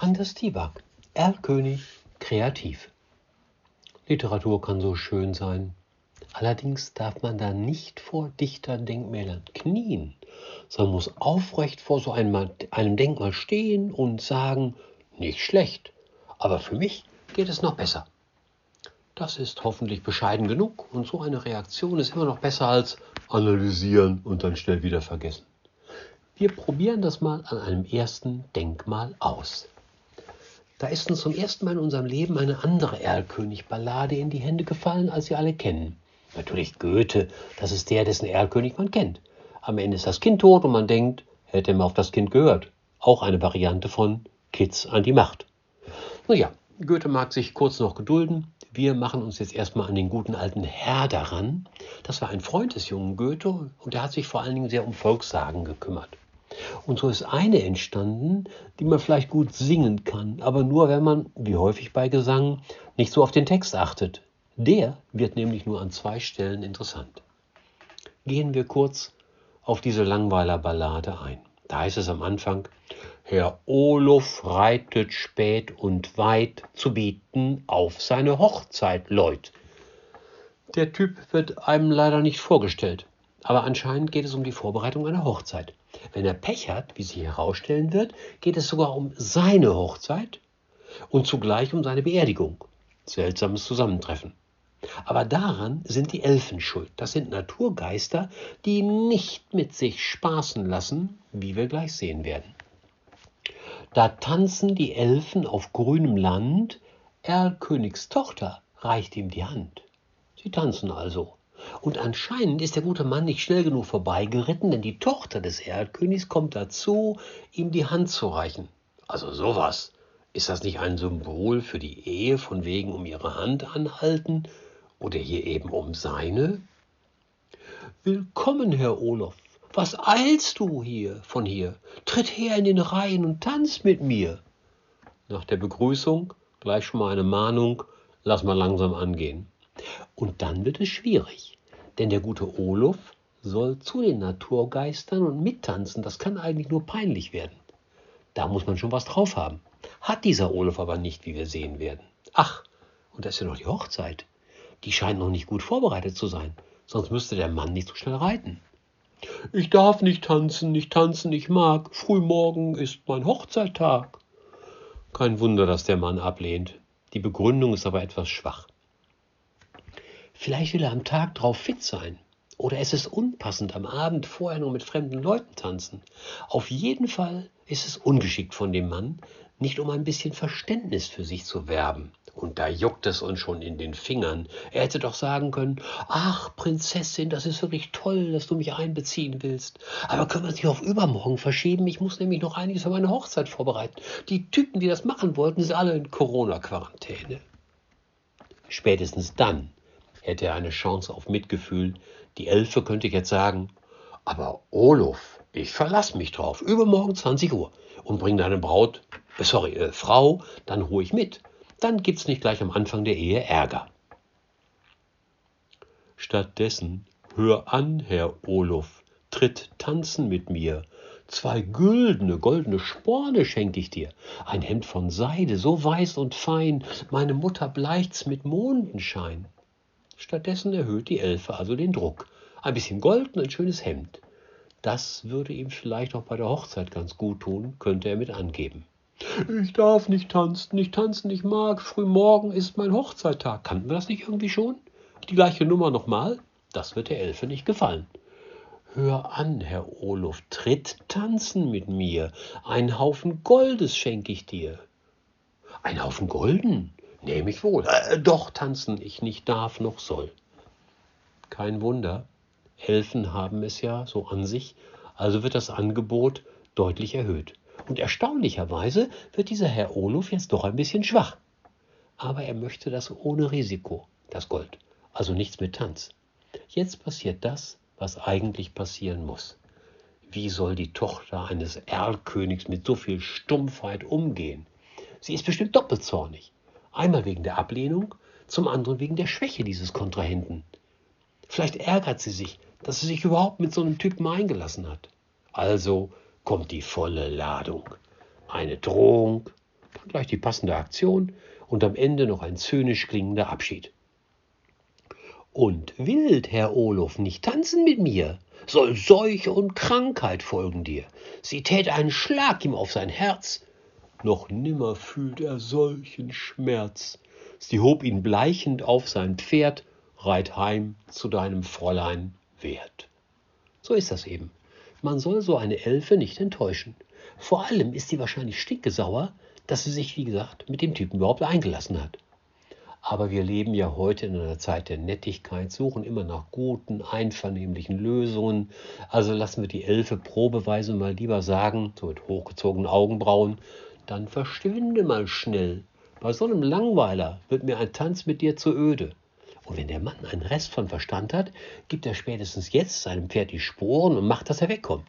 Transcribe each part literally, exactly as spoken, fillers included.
Anders Tibak, Erlkönig, kreativ. Literatur kann so schön sein. Allerdings darf man da nicht vor Dichterdenkmälern knien, sondern muss aufrecht vor so einem, einem Denkmal stehen und sagen, nicht schlecht, aber für mich geht es noch besser. Das ist hoffentlich bescheiden genug und so eine Reaktion ist immer noch besser als analysieren und dann schnell wieder vergessen. Wir probieren das mal an einem ersten Denkmal aus. Da ist uns zum ersten Mal in unserem Leben eine andere Erlkönig-Ballade in die Hände gefallen, als Sie alle kennen. Natürlich Goethe, das ist der, dessen Erlkönig man kennt. Am Ende ist das Kind tot und man denkt, hätte man auf das Kind gehört. Auch eine Variante von Kitz an die Macht. Nun ja, Goethe mag sich kurz noch gedulden. Wir machen uns jetzt erstmal an den guten alten Herder ran. Das war ein Freund des jungen Goethe und der hat sich vor allen Dingen sehr um Volkssagen gekümmert. Und so ist eine entstanden, die man vielleicht gut singen kann, aber nur, wenn man, wie häufig bei Gesang, nicht so auf den Text achtet. Der wird nämlich nur an zwei Stellen interessant. Gehen wir kurz auf diese Langweiler-Ballade ein. Da heißt es am Anfang, Herr Olof reitet spät und weit zu bieten auf seine Hochzeit, Leut. Der Typ wird einem leider nicht vorgestellt, aber anscheinend geht es um die Vorbereitung einer Hochzeit. Wenn er Pech hat, wie sich herausstellen wird, geht es sogar um seine Hochzeit und zugleich um seine Beerdigung. Seltsames Zusammentreffen. Aber daran sind die Elfen schuld. Das sind Naturgeister, die nicht mit sich spaßen lassen, wie wir gleich sehen werden. Da tanzen die Elfen auf grünem Land, Erlkönigs Tochter reicht ihm die Hand. Sie tanzen also. Und anscheinend ist der gute Mann nicht schnell genug vorbeigeritten, denn die Tochter des Erlkönigs kommt dazu, ihm die Hand zu reichen. Also sowas. Ist das nicht ein Symbol für die Ehe, von wegen um ihre Hand anhalten oder hier eben um seine? Willkommen, Herr Olof. Was eilst du hier von hier? Tritt her in den Reihen und tanz mit mir. Nach der Begrüßung gleich schon mal eine Mahnung, lass mal langsam angehen. Und dann wird es schwierig, denn der gute Olof soll zu den Naturgeistern und mittanzen. Das kann eigentlich nur peinlich werden. Da muss man schon was drauf haben. Hat dieser Olof aber nicht, wie wir sehen werden. Ach, und da ist ja noch die Hochzeit. Die scheint noch nicht gut vorbereitet zu sein, sonst müsste der Mann nicht so schnell reiten. Ich darf nicht tanzen, nicht tanzen, ich mag. Frühmorgen ist mein Hochzeittag. Kein Wunder, dass der Mann ablehnt. Die Begründung ist aber etwas schwach. Vielleicht will er am Tag drauf fit sein. Oder es ist unpassend, am Abend vorher nur mit fremden Leuten tanzen. Auf jeden Fall ist es ungeschickt von dem Mann, nicht um ein bisschen Verständnis für sich zu werben. Und da juckt es uns schon in den Fingern. Er hätte doch sagen können, ach Prinzessin, das ist wirklich toll, dass du mich einbeziehen willst. Aber können wir es nicht auf übermorgen verschieben? Ich muss nämlich noch einiges für meine Hochzeit vorbereiten. Die Typen, die das machen wollten, sind alle in Corona-Quarantäne. Spätestens dann hätte er eine Chance auf Mitgefühl. Die Elfe könnte jetzt sagen, aber Olof, ich verlasse mich drauf, übermorgen zwanzig Uhr und bring deine Braut, äh, sorry, äh, Frau, dann ruhig mit. Dann gibt's nicht gleich am Anfang der Ehe Ärger. Stattdessen, hör an, Herr Olof, tritt tanzen mit mir. Zwei güldene, goldene Sporne schenk ich dir. Ein Hemd von Seide, so weiß und fein, meine Mutter bleicht's mit Mondenschein. Stattdessen erhöht die Elfe also den Druck. Ein bisschen Gold und ein schönes Hemd. Das würde ihm vielleicht auch bei der Hochzeit ganz gut tun, könnte er mit angeben. Ich darf nicht tanzen, nicht tanzen, ich mag. Frühmorgen ist mein Hochzeittag. Kannten wir das nicht irgendwie schon? Die gleiche Nummer nochmal? Das wird der Elfe nicht gefallen. Hör an, Herr Olof, tritt tanzen mit mir. Ein Haufen Goldes schenk ich dir. Ein Haufen Golden? Nehme ich wohl. Äh, doch tanzen ich nicht darf noch soll. Kein Wunder. Elfen haben es ja so an sich, also wird das Angebot deutlich erhöht. Und erstaunlicherweise wird dieser Herr Olof jetzt doch ein bisschen schwach. Aber er möchte das ohne Risiko, das Gold. Also nichts mit Tanz. Jetzt passiert das, was eigentlich passieren muss. Wie soll die Tochter eines Erlkönigs mit so viel Stumpfheit umgehen? Sie ist bestimmt doppelt zornig. Einmal wegen der Ablehnung, zum anderen wegen der Schwäche dieses Kontrahenten. Vielleicht ärgert sie sich, dass sie sich überhaupt mit so einem Typen eingelassen hat. Also kommt die volle Ladung. Eine Drohung, Dann gleich die passende Aktion und am Ende noch ein zynisch klingender Abschied. Und willt, Herr Olof, nicht tanzen mit mir, soll Seuche und Krankheit folgen dir. Sie tät einen Schlag ihm auf sein Herz, noch nimmer fühlt er solchen Schmerz. Sie hob ihn bleichend auf sein Pferd, reit heim zu deinem Fräulein Wert. So ist das eben. Man soll so eine Elfe nicht enttäuschen. Vor allem ist sie wahrscheinlich stinkesauer, dass sie sich, wie gesagt, mit dem Typen überhaupt eingelassen hat. Aber wir leben ja heute in einer Zeit der Nettigkeit, suchen immer nach guten, einvernehmlichen Lösungen. Also lassen wir die Elfe probeweise mal lieber sagen, so mit hochgezogenen Augenbrauen, dann verschwinde mal schnell. Bei so einem Langweiler wird mir ein Tanz mit dir zu öde. Und wenn der Mann einen Rest von Verstand hat, gibt er spätestens jetzt seinem Pferd die Sporen und macht, dass er wegkommt.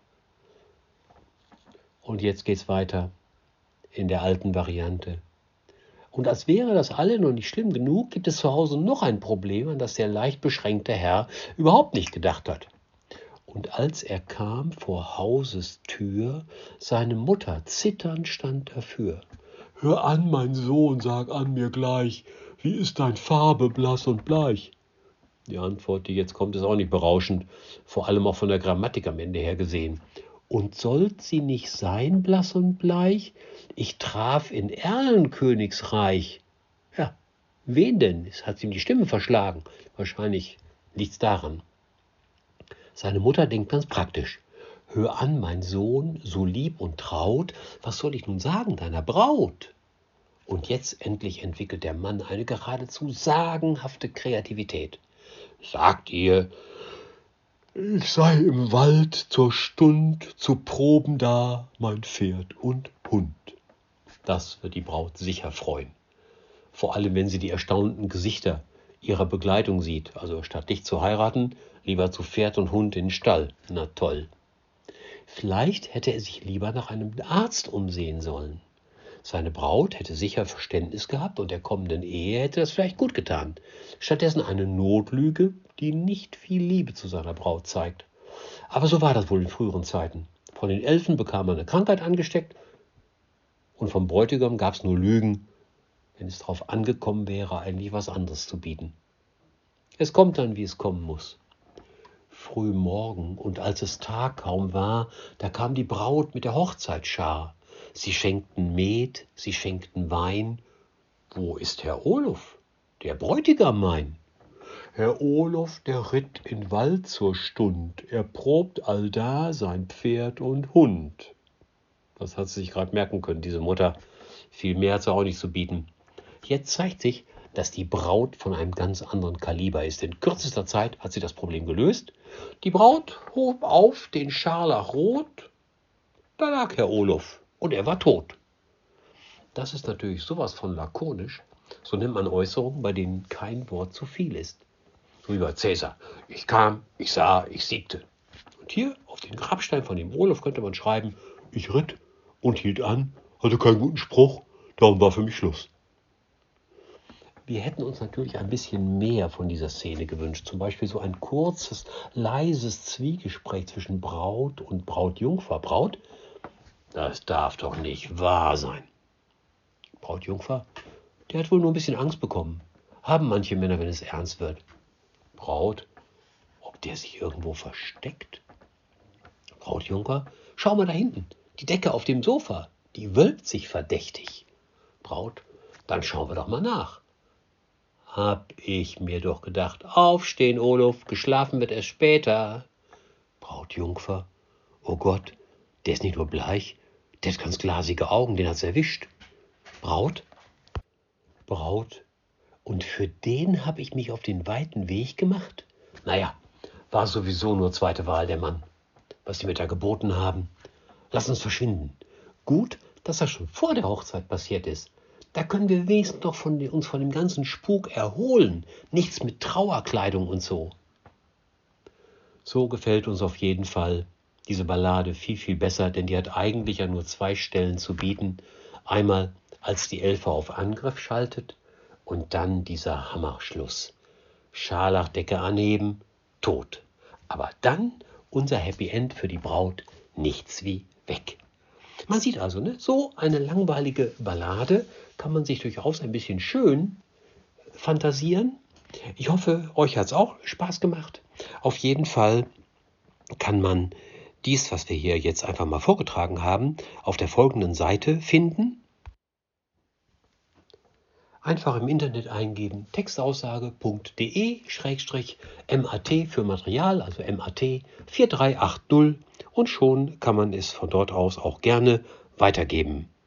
Und jetzt geht's weiter in der alten Variante. Und als wäre das alle noch nicht schlimm genug, gibt es zu Hause noch ein Problem, an das der leicht beschränkte Herr überhaupt nicht gedacht hat. Und als er kam vor Hauses Tür, seine Mutter zitternd stand dafür. »Hör an, mein Sohn, sag an mir gleich, wie ist dein Farbe blass und bleich?« Die Antwort, die jetzt kommt, ist auch nicht berauschend, vor allem auch von der Grammatik am Ende her gesehen. »Und sollt sie nicht sein, blass und bleich? Ich traf in Erlenkönigsreich.« Ja, wen denn? Es hat ihm die Stimme verschlagen. Wahrscheinlich liegt's daran. Seine Mutter denkt ganz praktisch. »Hör an, mein Sohn, so lieb und traut, was soll ich nun sagen deiner Braut?« Und jetzt endlich entwickelt der Mann eine geradezu sagenhafte Kreativität. »Sagt ihr, ich sei im Wald zur Stund zu Proben da, mein Pferd und Hund.« Das wird die Braut sicher freuen. Vor allem, wenn sie die erstaunten Gesichter ihrer Begleitung sieht. Also statt dich zu heiraten, lieber zu Pferd und Hund in den Stall. Na toll. Vielleicht hätte er sich lieber nach einem Arzt umsehen sollen. Seine Braut hätte sicher Verständnis gehabt und der kommenden Ehe hätte das vielleicht gut getan. Stattdessen eine Notlüge, die nicht viel Liebe zu seiner Braut zeigt. Aber so war das wohl in früheren Zeiten. Von den Elfen bekam man eine Krankheit angesteckt und vom Bräutigam gab es nur Lügen, wenn es darauf angekommen wäre, eigentlich was anderes zu bieten. Es kommt dann, wie es kommen muss. Früh morgen, und als es Tag kaum war, da kam die Braut mit der Hochzeitsschar. Sie schenkten Met, sie schenkten Wein. »Wo ist Herr Olof, der Bräutigam mein?« »Herr Olof, der ritt in Wald zur Stund, er probt allda sein Pferd und Hund.« Das hat sie sich gerade merken können, diese Mutter. Viel mehr hat sie auch nicht zu bieten. Jetzt zeigt sich, dass die Braut von einem ganz anderen Kaliber ist. In kürzester Zeit hat sie das Problem gelöst. Die Braut hob auf den Scharlachrot. Da lag Herr Olof und er war tot. Das ist natürlich sowas von lakonisch. So nennt man Äußerungen, bei denen kein Wort zu viel ist. So wie bei Cäsar. Ich kam, ich sah, ich siegte. Und hier auf den Grabstein von dem Olof könnte man schreiben, ich ritt und hielt an, hatte keinen guten Spruch, darum war für mich Schluss. Wir hätten uns natürlich ein bisschen mehr von dieser Szene gewünscht. Zum Beispiel so ein kurzes, leises Zwiegespräch zwischen Braut und Brautjungfer. Braut, das darf doch nicht wahr sein. Brautjungfer, der hat wohl nur ein bisschen Angst bekommen. Haben manche Männer, wenn es ernst wird. Braut, ob der sich irgendwo versteckt? Brautjungfer, schau mal da hinten. Die Decke auf dem Sofa, die wölbt sich verdächtig. Braut, dann schauen wir doch mal nach. Hab ich mir doch gedacht, aufstehen, Olof, geschlafen wird erst später. Brautjungfer, oh Gott, der ist nicht nur bleich, der hat ganz glasige Augen, den hat's erwischt. Braut, Braut, und für den habe ich mich auf den weiten Weg gemacht? Naja, war sowieso nur zweite Wahl der Mann. Was die mir da geboten haben. Lass uns verschwinden. Gut, dass das schon vor der Hochzeit passiert ist. Da können wir wenigstens noch von, uns von dem ganzen Spuk erholen. Nichts mit Trauerkleidung und so. So gefällt uns auf jeden Fall diese Ballade viel, viel besser, denn die hat eigentlich ja nur zwei Stellen zu bieten. Einmal, als die Elfe auf Angriff schaltet und dann dieser Hammerschluss. Scharlachdecke anheben, tot. Aber dann unser Happy End für die Braut, nichts wie weg. Man sieht also, ne, so eine langweilige Ballade kann man sich durchaus ein bisschen schön fantasieren. Ich hoffe, euch hat es auch Spaß gemacht. Auf jeden Fall kann man dies, was wir hier jetzt einfach mal vorgetragen haben, auf der folgenden Seite finden. Einfach im Internet eingeben textaussage punkt de Schrägstrich mat für Material, also mat vier drei acht null, und schon kann man es von dort aus auch gerne weitergeben.